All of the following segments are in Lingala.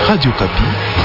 Radio Kapi.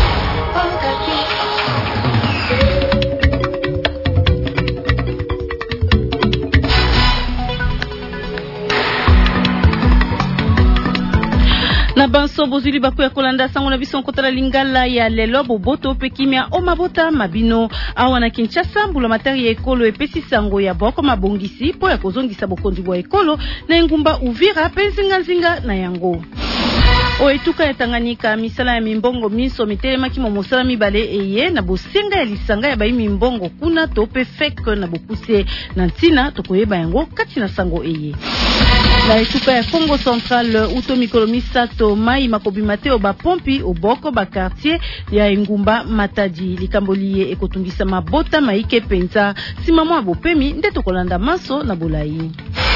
Na banso bozuli baku ya kolanda sango na biso nkotala lingala ya lelo boboto pe kimia o mabota mabino awa na Kinshasa mbula matari ya ekolo epesi sango ya boko mabongisi po ya kozongisa bokonzi bwa ekolo na ngumba Uvira pe nzinga na yango. O etuka ya Tanganyika misala ya mimbongo miso mitelemaki mo mosala mibale eye na bosenga ya lisanga ya bayi mimbongo kuna tope fek na bokuse na ntina tokoyeba yango kati na sango eye. Na etuka ya Congo Central uto mikolo misato mai makobi mateo ba pompi oboko ba quartier ya ngumba Matadi likamboliye ekotungisa mabota maike penza simamo abopemi nde tokolanda maso na bolai.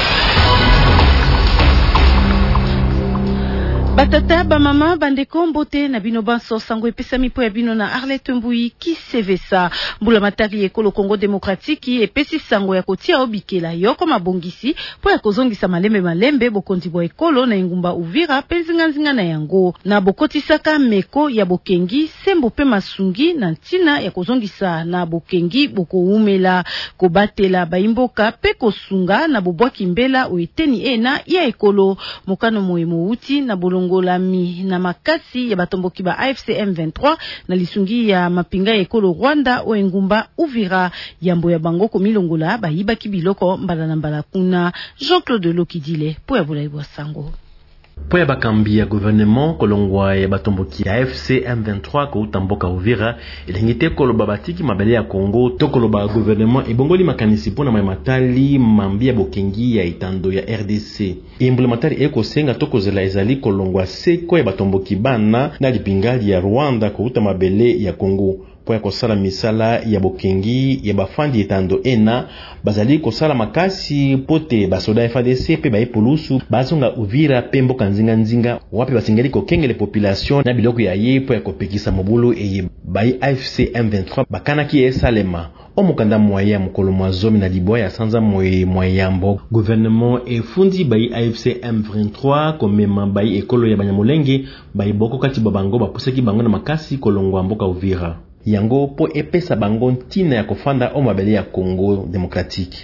Batata ba mama bandeko mbote na bino banso sango epesa mipo ya bino na Arlette Mbui ki sevesa mbula matari ekolo Congo Demokratiki epesi sango ya kotia obikela yoko mabongisi po ya kozongisa malembe bokonzi bwa ekolo na ngumba Uvira penzinga na yango na bokotisaka meko ya bokengi sembo pe masungi na ntina ya kozongisa na bokengi bokoumela kobatela baimboka pe kosunga na bobwaki mbela oeteni ena ya ekolo mokano moemo uti na ngolami na makasi ya batomboki ba AFC M23 na lisungi ya mapinga ya ekolo Rwanda o ngumba Uvira yambo ya bango ko milongola bayiba kibiloko mbala na mbala kuna Jean-Claude Lokidile po ya bulaibwa sango. Po ya bakambi ya gouvernement kolongwa ya batomboki ya AFC M23 ko utamboka Uvira ilengite koloba batiki mabele ya Congo to koloba gouvernement ebongoli makanisi pona matali mambia bokengi ya itando ya RDC imblementari eko senga tokozela ezali kolongwa seko ya batomboki bana na lipingali ya Rwanda ko utamabele ya Congo po ya kosala misala ya bokengi ya bafandi etando ena bazali kosala makasi pote basoda FARDC pe baipolusu bazonga Uvira pe mboka nzinga wapi basingeli kokengele population na biloko ya ye po ya kopekisa mobulu eye bai AFC M23 bakanaki esalema omukanda moya mukolo mwazomi na libwa ya sanza moyambo gouvernement efundi bai AFC M23 komema bai ekolo ya banyamulenge bai boko kati babango bapusaki bango na makasi kolongwa mboka Uvira yango po epesa bango ntina ya kofanda o mabele ya Congo Demokratiki.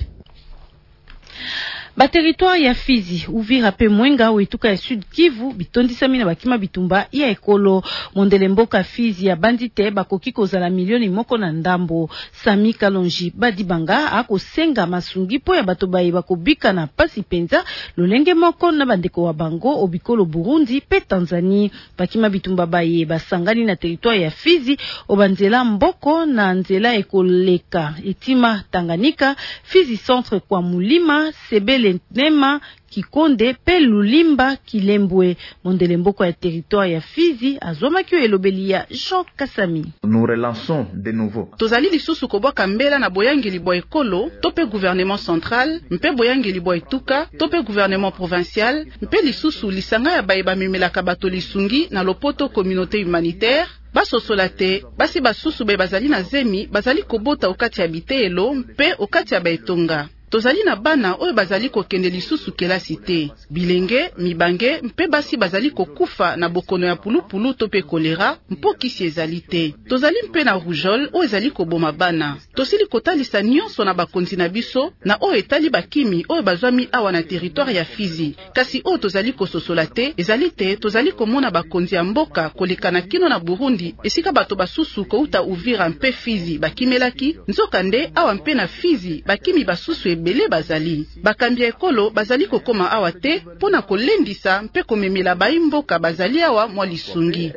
Ba territoire ya Fizi, Uvira pe Mwenga o etuka ya Sud Kivu bitondisami na bakima bitumba ya ekolo mondele mboka Fizi ya bandite bakoki kozala milioni moko na ndambo. Sami Kalonji badibanga akosenga masungi po ya bato baye bakobika na pasi penza lolenge moko na bandeko wa bango obikolo Burundi pe Tanzania. Bakima bitumba baye basangani na territoire ya Fizi obanzela mboko na nzela ekoleka etima Tanganyika Fizi centre kwa mulima Sebele Nema Kikonde pe Lulimba Kilembwe mondele mboko ya territoire ya Fizi azoma kyo elobelia Jean Kasami. Nous relançons de nouveau. Tozali lisusu koboka mbela na boyangeli bwa ekolo tope gouvernement central mpe boyangeli bwa etuka tope gouvernement provincial mpe lisusu lisanga ya baye bamemelaka bato lisungi na lopoto communauté humanitaire basosola te basi basusu be bazali na zemi bazali kobota okati ya bitelo mpe okati ya baetonga. Tozali na bana oyo bazali kokende lisusu kelasi te. Bilenge, mibange, mpe basi bazali kokufa na bokono ya pulupulu to pe kolera, mpo kisi ezali te. Tozali mpe na rougeole oyo ezali koboma bana. Tosili kotalisa nyonso na bakonzi na biso na oyo etali bakimi oyo bazwami awa na territoire ya Fizi. Kasi oyo tozali kososola te, ezali te tozali komona bakonzi ya mboka koleka na kino na Burundi, esika bato basusu kouta Uvira mpe Fizi bakimelaki, nzokande awa mpe na Fizi bakimi basusu bele bazali. Bakambi ekolo bazali kokoma awa te pona kolendisa mpe komemela baimboka bazali awa mwa lisungi.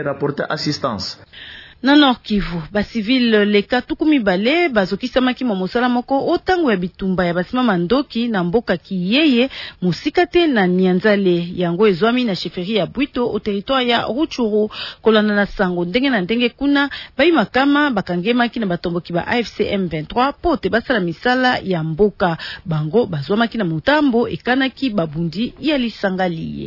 Na Nord Kivu, ba civil leka tukumi bale bazokisamaki mosala moko otango ya bitumba ya basima mandoki na mboka kiyeye musikate na Nyanzale yango ezwami na chefferie ya Bwito au territoire ya Ruchuru kolana na sango ndenge na ndenge kuna bayi makama bakangemaki na batomboki ba AFC M23 pote basala misala ya mboka bango bazwamaki na mutambo ekanaki babundi ya lisangaliye.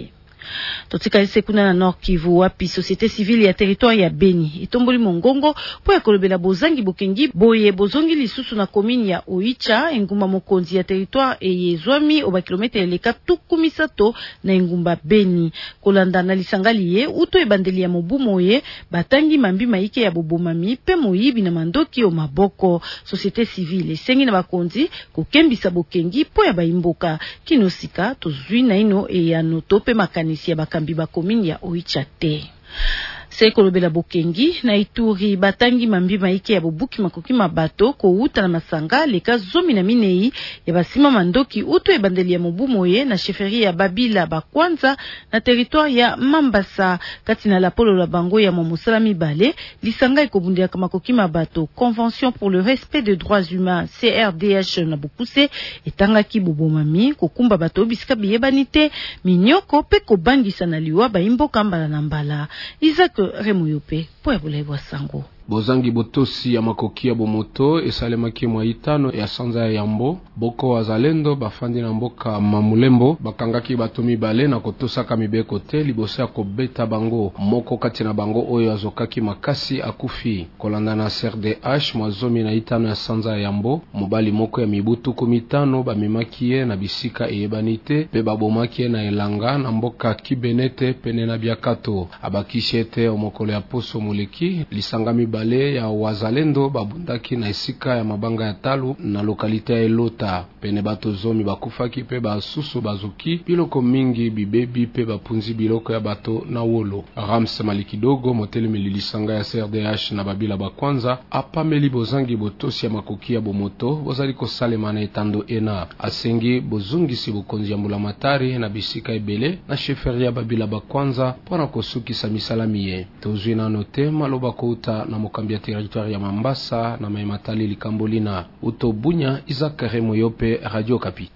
Totika ese kuna na Nord Kivu wapi société civile ya territoire ya Beni itomboli mongongo po ya kolobela bozangi bokengi boye bozongi lisusu na commune ya Oicha engumba mokonzi ya territoire eyezwami oba kilometre eleka tukumisato na engumba Beni kolanda na lisangali ye uto ebandeli ya mobumo ye batangi mambi maike ya bobomami pe moyibi na mandoki o maboko société civile esengi na bakonzi kokembisa bokengi po ya baimboka kinosika tozwi na ino ya noto pe makanisi ya bakambi ba commune ya Oicha te. Sekolobela bokengi na Ituri batangi mambi maike ya bobuki makoki mabato ko uta na masanga leka zomi na minei ya basima mandoki uto ebandeli ya mobumoye na chefferie ya Babila bakwanza na territoire ya Mambasa kati na la polo la bango ya momosala mibale lisanga ekobundia makoki mabato Convention pour le respect des droits humains CRDH na Bukuse etangaki bobomami kokumba bato bisika biyebanite minyoko pe kobangisa na liwa baimboka mbala na mbala Isaac Remuyope po ya bulebwa sango. Bozangi botosi ya makoki ya bomoto esalemaki mwa itano ya sanza ya Yambo boko wazalendo bafandi na mboka Mamulembo bakangaki bato mibale na kotosaka mibeko te liboso ya kobeta bango moko kati na bango oyo azokaki makasi akufi kolanda na CRDH mwazomi na itano ya sanza ya Yambo mobali moko ya mibutu komitano bamemaki ye na bisika eyebanite pe babomaki ye na elanga na mboka Kibenete pene na Biakato abakishete omokolo ya poso moleki lisanga mibale ya wazalendo babundaki na esika ya mabanga ya Talu na lokalite ya Elota pene bato zomi bakufaki pe basusu bazuki biloko mingi bibebi pe bapunzi biloko ya bato na wolo. Rams Malikidogo motele lisanga ya CRDH na Babila bakwanza apameli bozangi botosi ya makoki ya bomoto bozali kosalema na etando ena asengi bozungisi bokonzi ya mbulamatari na bisika ebele na chefferie ya Babila bakwanza pona kosukisa misalami ye tozwi na note maloba kouta na mokambi ya territoire ya Mambasa na maimatali likambolina utobunya Isaac Remoyope Radio Kapi.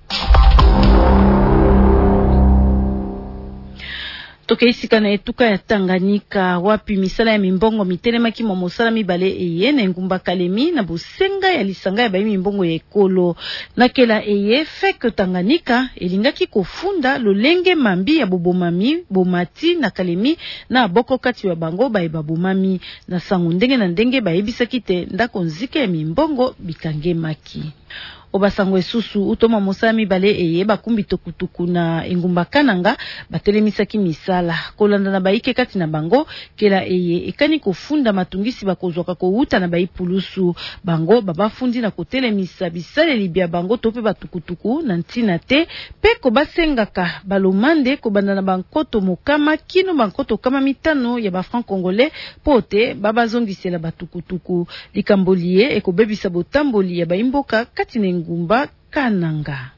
Toke isika na etuka ya Tanganyika wapi misala ya mimbongo mitelemaki momosala mibale eye na ngumba Kalemi na busenga ya lisanga ya bayi mimbongo ya ekolo na kela eye feke Tanganyika elingaki kofunda lolenge mambi ya bobomami bomati na Kalemi na boko kati ya bango bayi babomami na sangu ndenge na ndenge bayebisaki te ndako nzike ya mimbongo bikangemaki. Obasango esusu utoma mosala mibale eye bakumbi tokutuku na engumba Kananga batelemisaki misala kolanda na baike kati na bango kela eye ekani kofunda matungisi bakozwaka kouta na baipulusu bango babafundi na kotelemisa bisaleli bya bango tope batukutuku na ntina te pe kobasengaka balomande kobanda na bankoto mokama kino bankoto kama mitano ya ba franc congolais pote babazongisela batukutuku likambolie ekobebisa botamboli ya baimboka kati na ngumba Kananga.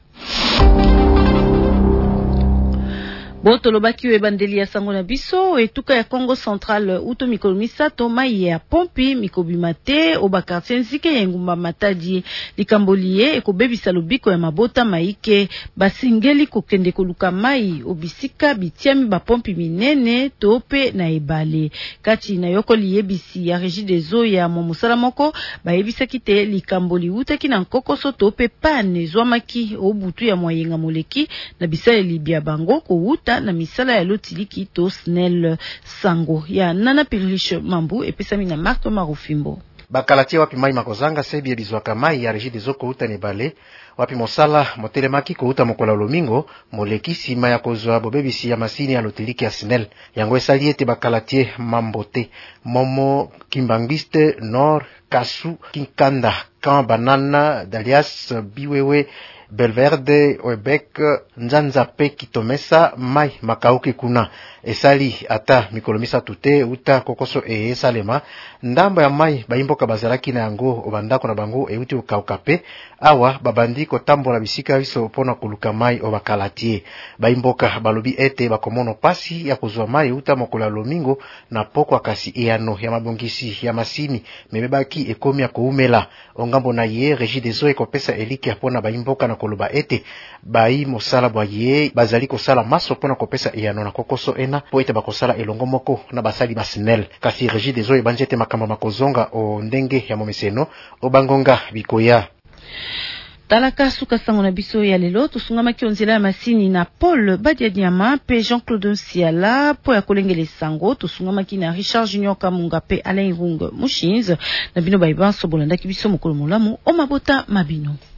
Boto lobaki webandeli ya sango na biso etuka ya Congo Central uto mikolo misato mai ya pompi mikobimate oba quartier nzike ya ngumba Matadi likambolie ekobebisa lobiko ya mabota maike basingeli kokende koluka mai obisika bitiami ba pompi minene tope na ebale kati na yoko liyebisi ya Régie des eaux ya momosala moko bayebisa kite likamboli utaki na nkokoso tope pane zwamaki obutu ya moyenga moleki na bisale libya bango ko uta na misala ya lotiliki to SNEL sango ya Nana Pirish Mambu epesami na Marto Marufimbo. Bakalatia wapi mai makozanga sebi ebizwaka mai ya Régie des eaux ko uta ne bale wapi mosala motelemaki ko uta mokola lomingo moleki sima ya kozwa bobebisi ya masini ya lotiliki ya SNEL yango esali ete bakalatie mambote momo Kimbangiste Nord Kasu Kinkanda Kan Banana Dalias Biwewe Belverde Webek Nzanza pe Kitomesa mai makauki kuna esali ata mikolomisa tute uta kokoso esalema ndamba ya mai baimboka bazalaki na yango obandako na bango euti ukaukape awa babandi kotambola bisika biso pona koluka mai obakalatie baimboka balobi ete bakomono pasi ya kozwa mai uta mokola lomingo na poko akasi eano ya mabongisi ya masini mebebaki ekomi ya koumela ongambo na ye Régie des eaux ekopesa eliki ya pona baimboka na koloba ete bai mosala bwa ye bazali kosala maso pona kopesa eano na kokoso ena po ete bakosala elongo moko na basali basinel kasi Régie des eaux ebanjete makamba makozonga o ndenge ya momeseno o bangonga bikoya. Talaka suka sango na biso ya lelo tosungamaki onzela ya masini na Paul Badiadiama pe Jean-Claude Nsiala po ya kolengele sango tosungamaki na Richard Junior Kamunga pe Alain Irung Mushinz na bino baibanso bolandaki biso mokolo molamu o mabota mabino.